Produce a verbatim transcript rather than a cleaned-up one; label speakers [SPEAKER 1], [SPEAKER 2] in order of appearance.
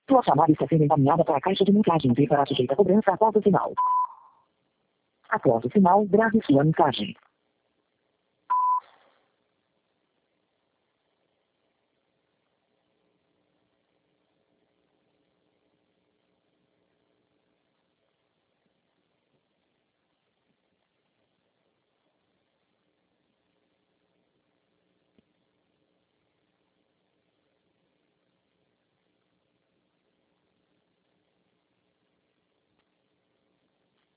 [SPEAKER 1] Sua chamada está sendo encaminhada para a caixa de mensagens e será sujeita a cobrança após o sinal. Após o sinal, grave sua mensagem.